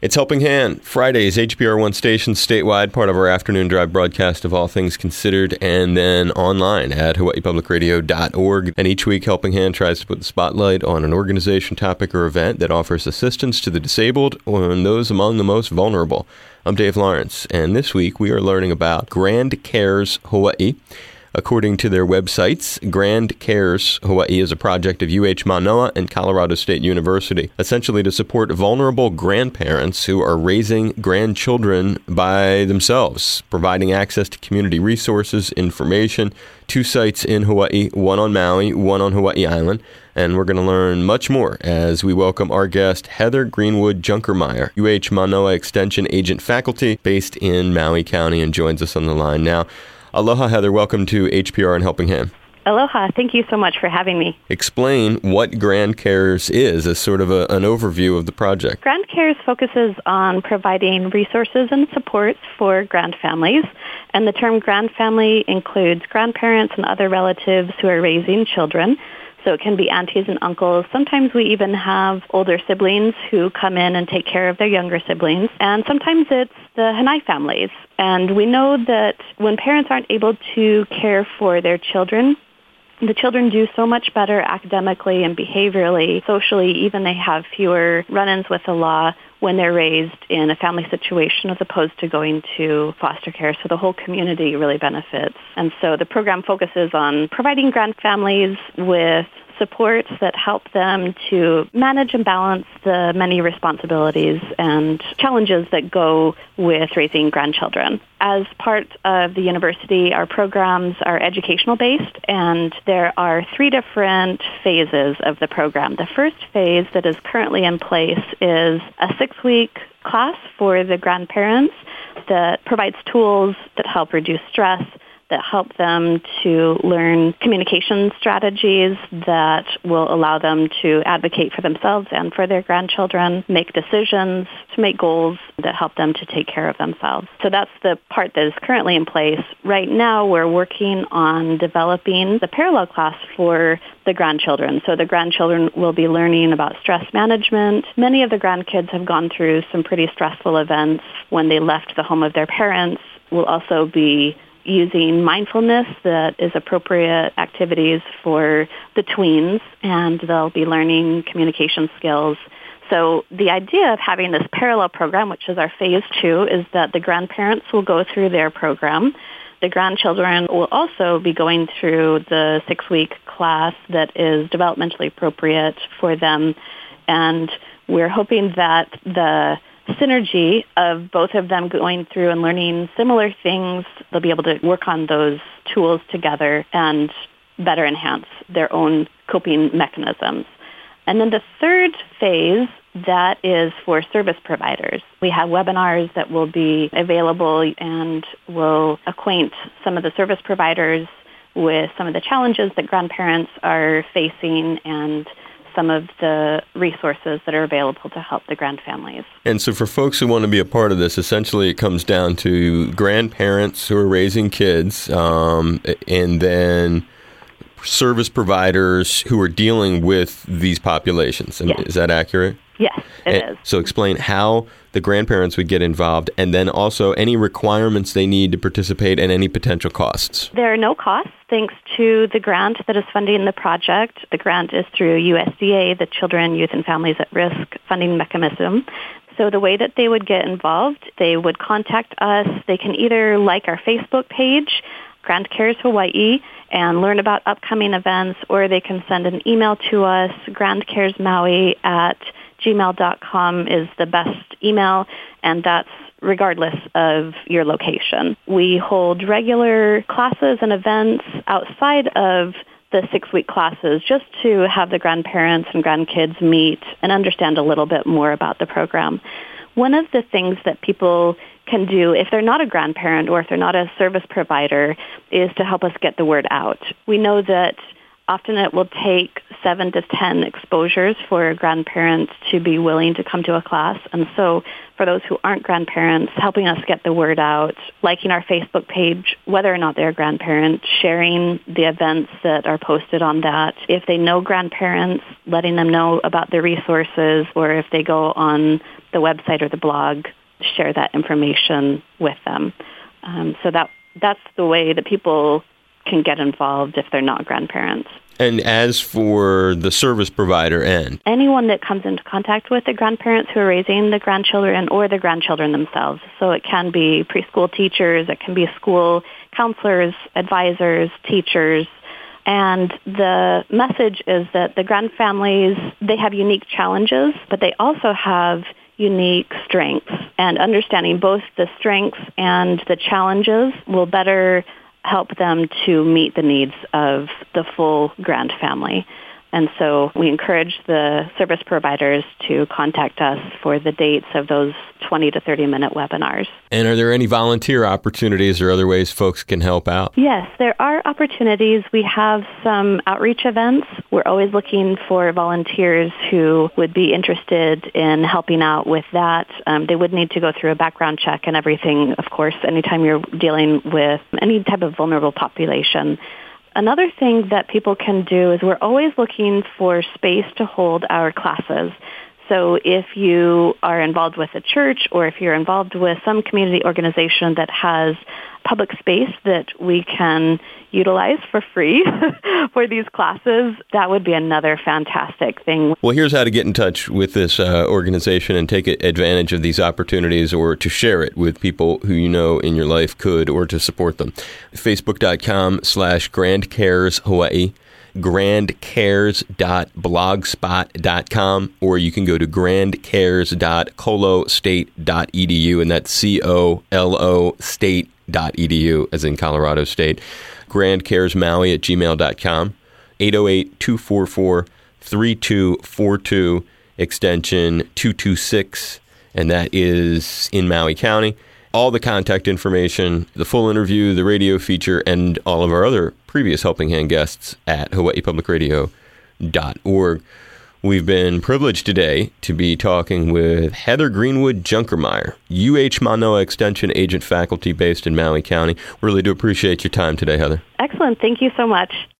It's Helping Hand, Fridays, HPR1 stations statewide, part of our afternoon drive broadcast of All Things Considered, and then online at hawaiipublicradio.org. And each week, Helping Hand tries to put the spotlight on an organization, topic, or event that offers assistance to the disabled or those among the most vulnerable. I'm Dave Lawrence, and this week we are learning about Grand Cares Hawaii. According to their websites, Grand Cares Hawaii is a project of UH Manoa and Colorado State University, essentially to support vulnerable grandparents who are raising grandchildren by themselves, providing access to community resources, information, 2 sites in Hawaii, one on Maui, one on Hawaii Island. And we're going to learn much more as we welcome our guest, Heather Greenwood Junkermeyer, UH Manoa Extension Agent Faculty based in Maui County, and joins us on the line now. Aloha, Heather. Welcome to HPR and Helping Hand. Aloha. Thank you so much for having me. Explain what Grand Cares is as sort of an overview of the project. Grand Cares focuses on providing resources and supports for grand families. And the term grand family includes grandparents and other relatives who are raising children. So it can be aunties and uncles. Sometimes we even have older siblings who come in and take care of their younger siblings. And sometimes it's the Hanai families. And we know that when parents aren't able to care for their children, the children do so much better academically and behaviorally, socially. Even they have fewer run-ins with the law when they're raised in a family situation as opposed to going to foster care. So the whole community really benefits. And so the program focuses on providing grand families with supports that help them to manage and balance the many responsibilities and challenges that go with raising grandchildren. As part of the university, our programs are educational-based, and there are 3 different phases of the program. The first phase that is currently in place is a 6-week class for the grandparents that provides tools that help reduce stress, that help them to learn communication strategies that will allow them to advocate for themselves and for their grandchildren, make decisions, to make goals that help them to take care of themselves. So that's the part that is currently in place. Right now, we're working on developing the parallel class for the grandchildren. So the grandchildren will be learning about stress management. Many of the grandkids have gone through some pretty stressful events when they left the home of their parents. We'll also be using mindfulness that is appropriate activities for the tweens, and they'll be learning communication skills. So the idea of having this parallel program, which is our phase 2, is that the grandparents will go through their program. The grandchildren will also be going through the 6-week class that is developmentally appropriate for them. And we're hoping that the synergy of both of them going through and learning similar things, they'll be able to work on those tools together and better enhance their own coping mechanisms. And then the third phase, that is for service providers. We have webinars that will be available and will acquaint some of the service providers with some of the challenges that grandparents are facing and some of the resources that are available to help the grand families. And so for folks who want to be a part of this, essentially it comes down to grandparents who are raising kids, and then service providers who are dealing with these populations. And yes. Is that accurate? Yes, it is. So explain how the grandparents would get involved, and then also any requirements they need to participate and any potential costs. There are no costs thanks to the grant that is funding the project. The grant is through USDA, the Children, Youth, and Families at Risk funding mechanism. So the way that they would get involved, they would contact us. They can either like our Facebook page, Grand Cares Hawaii, and learn about upcoming events, or they can send an email to us, grandcaresmaui@gmail.com is the best email, and that's regardless of your location. We hold regular classes and events outside of the 6-week classes just to have the grandparents and grandkids meet and understand a little bit more about the program. One of the things that people can do if they're not a grandparent or if they're not a service provider is to help us get the word out. We know that often it will take 7 to 10 exposures for grandparents to be willing to come to a class. And so for those who aren't grandparents, helping us get the word out, liking our Facebook page, whether or not they're a grandparent, sharing the events that are posted on that. If they know grandparents, letting them know about the resources, or if they go on the website or the blog, share that information with them. So that's the way that people can get involved if they're not grandparents. And as for the service provider end? Anyone that comes into contact with the grandparents who are raising the grandchildren or the grandchildren themselves. So it can be preschool teachers, it can be school counselors, advisors, teachers. And the message is that the grand families, they have unique challenges, but they also have unique strengths. And understanding both the strengths and the challenges will better help them to meet the needs of the full grand family. And so we encourage the service providers to contact us for the dates of those 20 to 30-minute webinars. And are there any volunteer opportunities or other ways folks can help out? Yes, there are opportunities. We have some outreach events. We're always looking for volunteers who would be interested in helping out with that. They would need to go through a background check and everything, of course, anytime you're dealing with any type of vulnerable population. Another thing that people can do is we're always looking for space to hold our classes. So if you are involved with a church or if you're involved with some community organization that has public space that we can utilize for free for these classes, that would be another fantastic thing. Well, here's how to get in touch with this organization and take advantage of these opportunities, or to share it with people who you know in your life could, or to support them. Facebook.com/GrandCaresHawaii, grandcares.blogspot.com, or you can go to grandcares.colostate.edu, and that's COLO state.edu, as in Colorado State. grandcaresmaui@gmail.com, 808-244-3242, extension 226, and that is in Maui County. All the contact information, the full interview, the radio feature, and all of our other previous Helping Hand guests at hawaiipublicradio.org. We've been privileged today to be talking with Heather Greenwood Junkermeyer, UH Manoa Extension Agent Faculty based in Maui County. Really do appreciate your time today, Heather. Excellent. Thank you so much.